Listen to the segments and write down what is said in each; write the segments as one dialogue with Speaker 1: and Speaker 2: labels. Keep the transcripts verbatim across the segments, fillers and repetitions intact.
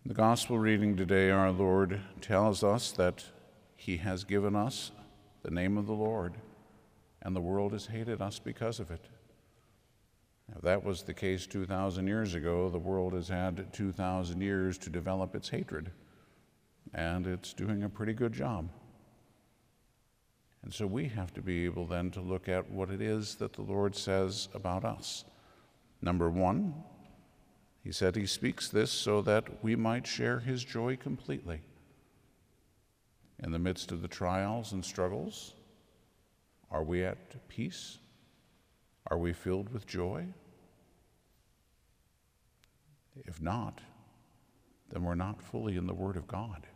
Speaker 1: The gospel reading today, our Lord tells us that he has given us the name of the Lord, and the world has hated us because of it. If that was the case two thousand years ago, the world has had two thousand years to develop its hatred, and it's doing a pretty good job. And so we have to be able then to look at what it is that the Lord says about us. Number one, he said he speaks this so that we might share his joy completely. In the midst of the trials and struggles, are we at peace? Are we filled with joy? If not, then we're not fully in the Word of God.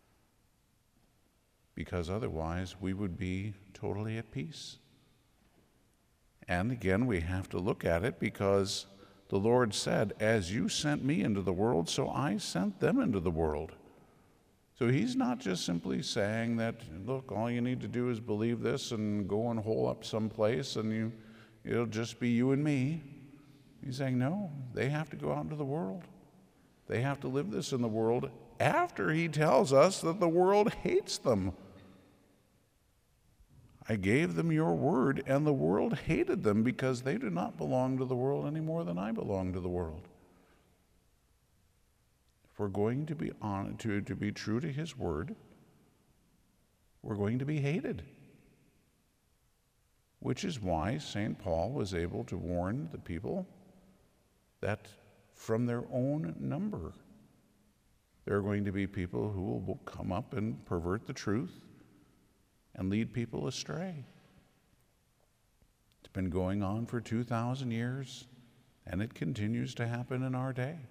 Speaker 1: Because otherwise we would be totally at peace. And again, we have to look at it because the Lord said, as you sent me into the world, so I sent them into the world. So he's not just simply saying that, look, all you need to do is believe this and go and hole up someplace and you, it'll just be you and me. He's saying, no, they have to go out into the world. They have to live this in the world after he tells us that the world hates them. I gave them your word, and the world hated them because they do not belong to the world any more than I belong to the world. If we're going to be on to, to be true to his word, we're going to be hated. Which is why Saint Paul was able to warn the people that from their own number, there are going to be people who will come up and pervert the truth and lead people astray. It's been going on for two thousand years, and it continues to happen in our day.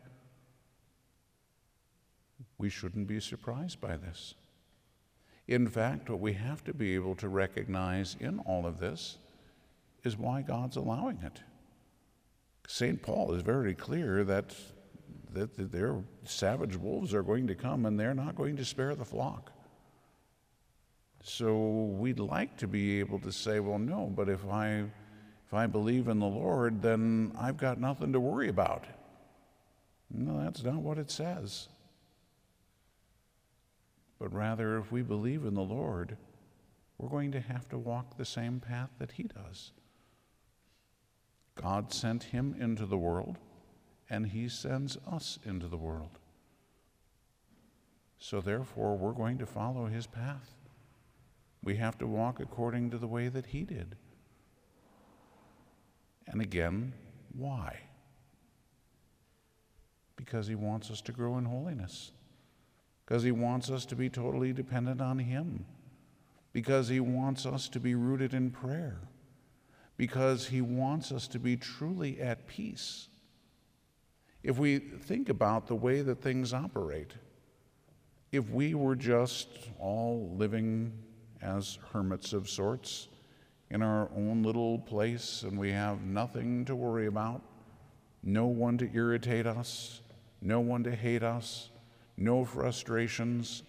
Speaker 1: We shouldn't be surprised by this. In fact, what we have to be able to recognize in all of this is why God's allowing it. Saint Paul is very clear that, that, that their savage wolves are going to come and they're not going to spare the flock. So we'd like to be able to say, well, no, but if I, if I believe in the Lord, then I've got nothing to worry about. No, that's not what it says. But rather, if we believe in the Lord, we're going to have to walk the same path that he does. God sent him into the world, and he sends us into the world. So therefore, we're going to follow his path. We have to walk according to the way that he did. And again, why? Because he wants us to grow in holiness. Because he wants us to be totally dependent on him. Because he wants us to be rooted in prayer. Because he wants us to be truly at peace. If we think about the way that things operate, if we were just all living as hermits of sorts in our own little place and we have nothing to worry about, no one to irritate us, no one to hate us, no frustrations,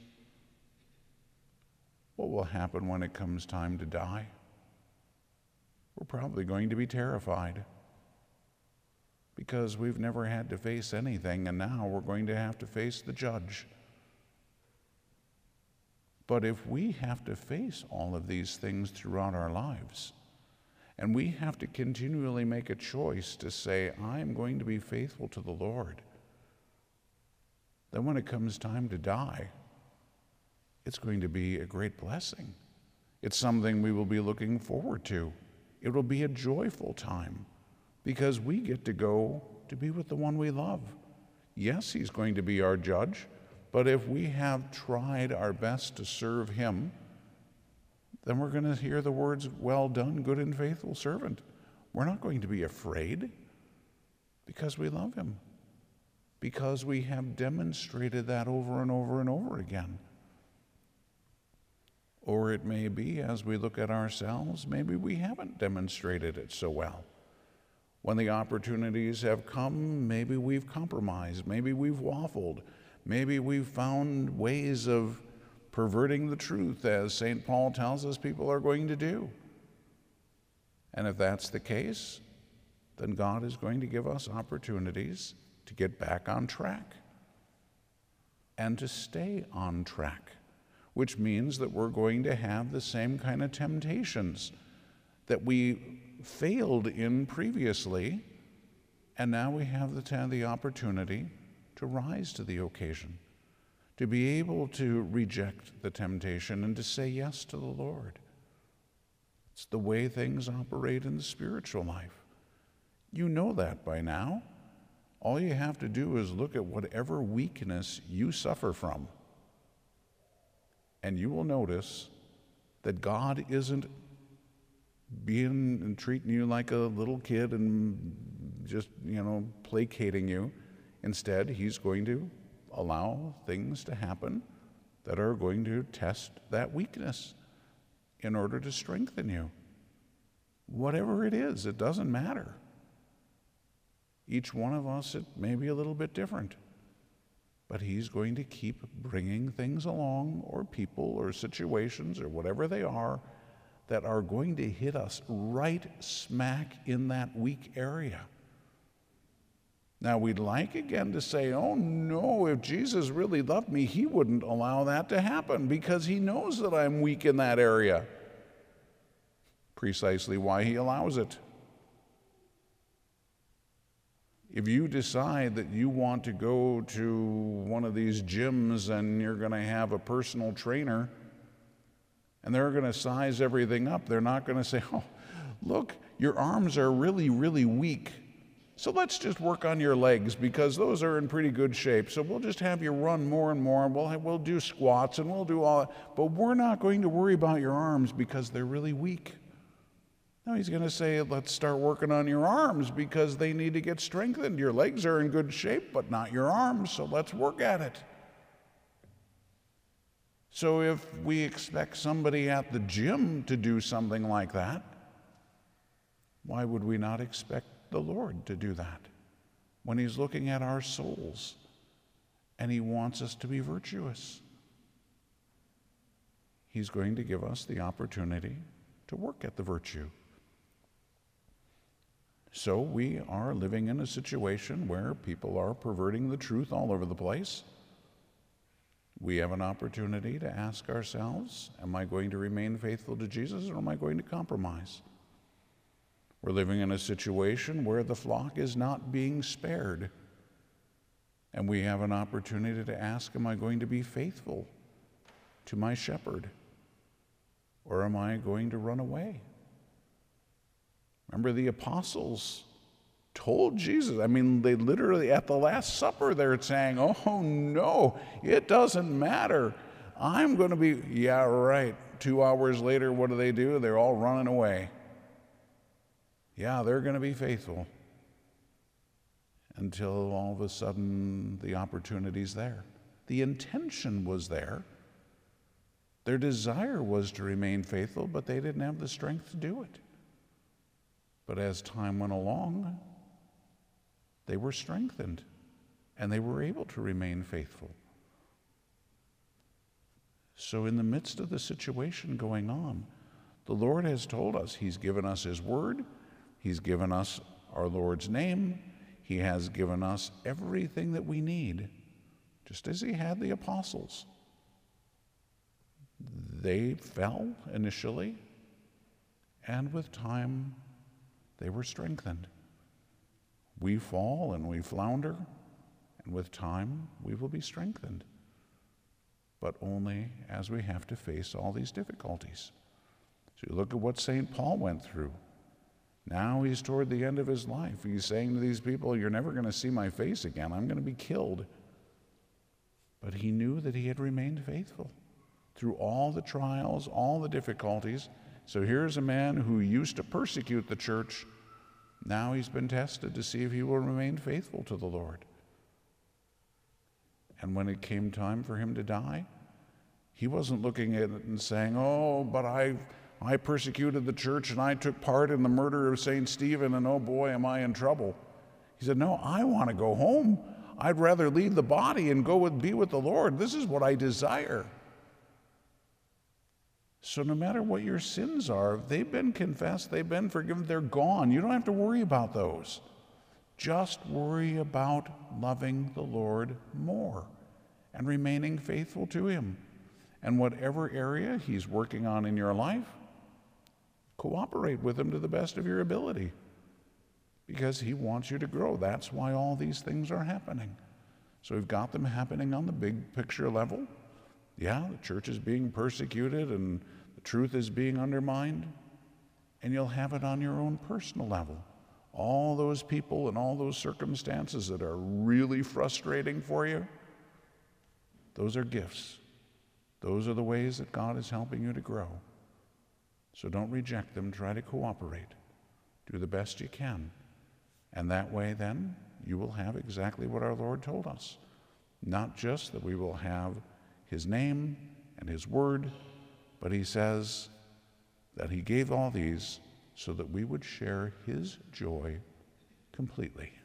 Speaker 1: what will happen when it comes time to die? We're probably going to be terrified because we've never had to face anything, and now we're going to have to face the judge. But if we have to face all of these things throughout our lives, and we have to continually make a choice to say, I'm going to be faithful to the Lord, then when it comes time to die, it's going to be a great blessing. It's something we will be looking forward to. It will be a joyful time because we get to go to be with the one we love. Yes, he's going to be our judge, but if we have tried our best to serve him, then we're going to hear the words, well done, good and faithful servant. We're not going to be afraid because we love him, because we have demonstrated that over and over and over again. Or it may be, as we look at ourselves, maybe we haven't demonstrated it so well. When the opportunities have come, maybe we've compromised, maybe we've waffled, maybe we've found ways of perverting the truth, as Saint Paul tells us people are going to do. And if that's the case, then God is going to give us opportunities to get back on track. and to stay on track, which means that we're going to have the same kind of temptations that we failed in previously, and now we have the, the opportunity to rise to the occasion, to be able to reject the temptation and to say yes to the Lord. It's the way things operate in the spiritual life. You know that by now. All you have to do is look at whatever weakness you suffer from, and you will notice that God isn't being and treating you like a little kid and just, you know, placating you. Instead, he's going to allow things to happen that are going to test that weakness in order to strengthen you. Whatever it is, it doesn't matter. Each one of us, it may be a little bit different, but he's going to keep bringing things along, or people or situations or whatever they are, that are going to hit us right smack in that weak area. Now, we'd like again to say, oh no, if Jesus really loved me, he wouldn't allow that to happen because he knows that I'm weak in that area. Precisely why he allows it. If you decide that you want to go to one of these gyms and you're going to have a personal trainer, and they're going to size everything up, they're not going to say, oh, look, your arms are really, really weak, so let's just work on your legs because those are in pretty good shape. So we'll just have you run more and more, and we'll, we'll do squats, and we'll do all that, but we're not going to worry about your arms because they're really weak. No, he's going to say, let's start working on your arms because they need to get strengthened. Your legs are in good shape, but not your arms, so let's work at it. So if we expect somebody at the gym to do something like that, why would we not expect the Lord to do that when he's looking at our souls and he wants us to be virtuous? He's going to give us the opportunity to work at the virtue. So we are living in a situation where people are perverting the truth all over the place. We have an opportunity to ask ourselves, am I going to remain faithful to Jesus, or am I going to compromise? We're living in a situation where the flock is not being spared. And we have an opportunity to ask, am I going to be faithful to my shepherd, or am I going to run away? Remember, the apostles told Jesus, I mean, they literally, at the Last Supper, they're saying, oh no, it doesn't matter. I'm going to be, yeah, right. Two hours later, what do they do? They're all running away. Yeah, they're going to be faithful until all of a sudden the opportunity's there. The intention was there. Their desire was to remain faithful, but they didn't have the strength to do it. But as time went along, they were strengthened, and they were able to remain faithful. So in the midst of the situation going on, the Lord has told us, he's given us his word, he's given us our Lord's name, he has given us everything that we need, just as he had the apostles. They fell initially, and with time, they were strengthened. We fall and we flounder, and with time, we will be strengthened. But only as we have to face all these difficulties. So you look at what Saint Paul went through. Now he's toward the end of his life. He's saying to these people, you're never going to see my face again. I'm going to be killed. But he knew that he had remained faithful through all the trials, all the difficulties. So here's a man who used to persecute the church. Now he's been tested to see if he will remain faithful to the Lord. And when it came time for him to die, he wasn't looking at it and saying, oh, but I, I persecuted the church and I took part in the murder of Saint Stephen, and oh boy, am I in trouble. He said, no, I want to go home. I'd rather leave the body and go with, be with the Lord. This is what I desire. So no matter what your sins are, if they've been confessed, they've been forgiven, they're gone. You don't have to worry about those. Just worry about loving the Lord more and remaining faithful to him. And whatever area he's working on in your life, cooperate with him to the best of your ability, because he wants you to grow. That's why all these things are happening. So we've got them happening on the big picture level. Yeah, the church is being persecuted and the truth is being undermined. And you'll have it on your own personal level. All those people and all those circumstances that are really frustrating for you, those are gifts. Those are the ways that God is helping you to grow. So don't reject them. Try to cooperate. Do the best you can. And that way, then, you will have exactly what our Lord told us. Not just that we will have his name and his word, but he says that he gave all these so that we would share his joy completely.